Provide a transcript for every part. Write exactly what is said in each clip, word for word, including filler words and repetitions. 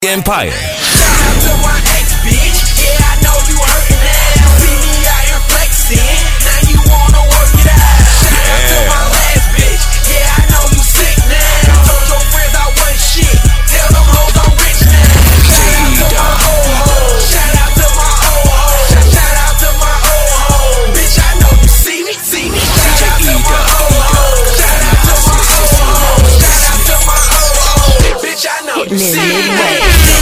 Empire. Shout out to my ex, bitch. Yeah, I know you hurting now. See me out here flexing. Now you wanna work it out. Shout yeah. out to my last bitch. Yeah, I know you sick now. Told your friends I wasn't shit. Tell them hoes I'm rich now. Shout out to my old hoes. Shout out to my old hoes. Shout out to my old hoes. Bitch, I know you see me, see me. Shout out to my old hoes. Shout out to my old hoes. Shout out to my old hoes. Bitch, I know you see me.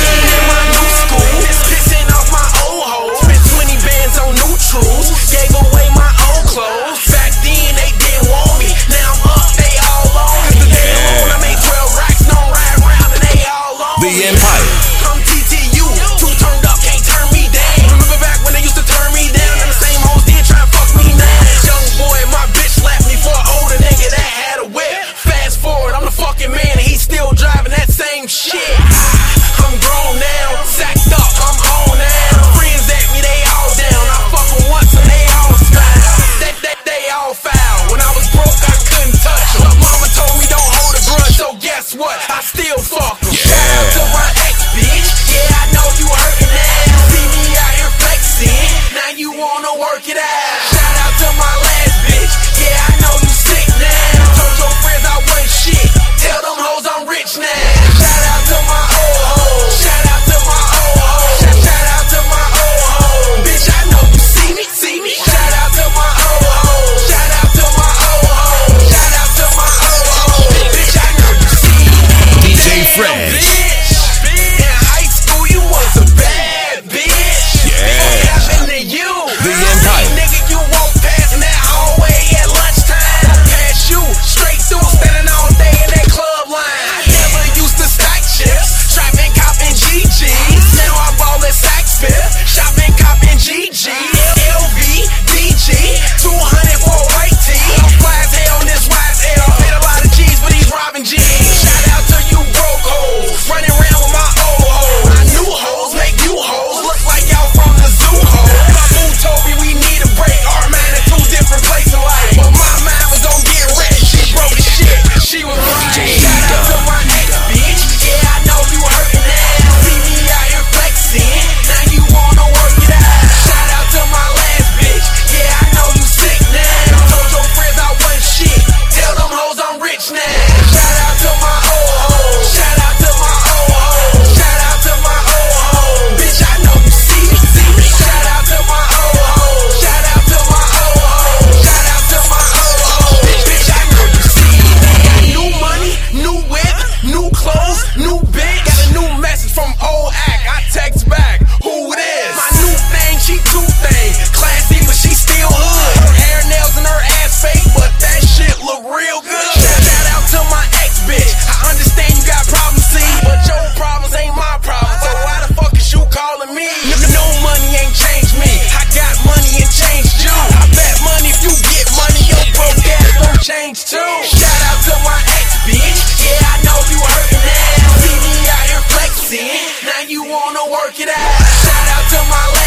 Gave away my old clothes. Back then they didn't want me. Now I'm up, they all on me. Cause they don't wanna make twelve racks, don't ride around and they all on me. The Empire. I'm T T U, too turned up, can't turn me down. Remember back when they used to turn me down, and the same hoes did try to fuck me now. Young boy, my bitch left me for an older nigga that had a whip. Fast forward, I'm the fucking man and he's still driving that same shit. I'm grown now, sacked up, I'm on now. Friends at me, they all down. I fuck them once and they all smile. They, they, they all foul. When I was broke, I couldn't touch them. Mama told me don't hold a grudge, so guess what? I still fuck them. Yeah. Shout out to my ex, bitch. Yeah, I know you hurting now. See me out here flexing. Now you wanna work it out. Shout out to my last bitch. Yeah, I know you sick now. Told your friends I wasn't shit. Tell them hoes I'm rich now. Shout out to my old hoes. Shout out to my old hoes. Shout out to my old hoes. Bitch, I know you see me, see me. Shout out to my old hoes. Shout out to my old hoes. Shout out to my old hoes. Bitch, I know you see me. D J Fresh. Bitch, in high school you was a bad bitch. Yeah. What happened to you? The Empire. Nigga, you won't pass in that hallway at lunchtime. Pass you straight through, standing all day in that club line. I never used to stack chips, trapping, copping G Gs. Now I ball at Saks Fifth, shopping, copping G G. L V, D G, two hundred for a white tee. I'm fly as hell on this Y S L. Paid a lot of G's for these Robin G's. Shout out to you broke hoes, running around with my old hoes. My new hoes make you hoes look like y'all from the zoo hoes. My boo told me we need a break. Our mind in two different places in life, but my mind was on getting rich. She broke the shit, she was right. Shout out to my ex, bitch. Yeah, I know you hurting now. See me out here flexing. Now you wanna work it out. Shout out to my last bitch. Yeah, I know you sick now. Told your friends I wasn't shit. Tell them hoes I'm rich now. Shout out to my old hoes. Shout out to my old hoes. Shout out to my old hoes. Bitch, I know you see me, see me. Shout out to my old hoes. Shout out to my old hoes. Shout out to my old hoes. Bitch, I know you see me. Got new money, new whip, new clothes, new bitch. Got a new message from old act. I text back, who it is? My new thing, she two thing. Classy, but she still hood. Her hair, nails, and her ass fake, but that shit look real good. Shout out to my ex bitch. I understand you got problems, see, but your problems ain't my problems. So why the fuck is you calling me? No money ain't changed me. I got money and changed you. I bet money if you get money, your broke ass don't change too. Shout out to my ex bitch. Yeah, I know you hurting now. See me out here flexing. Now you wanna work it out. Shout out to my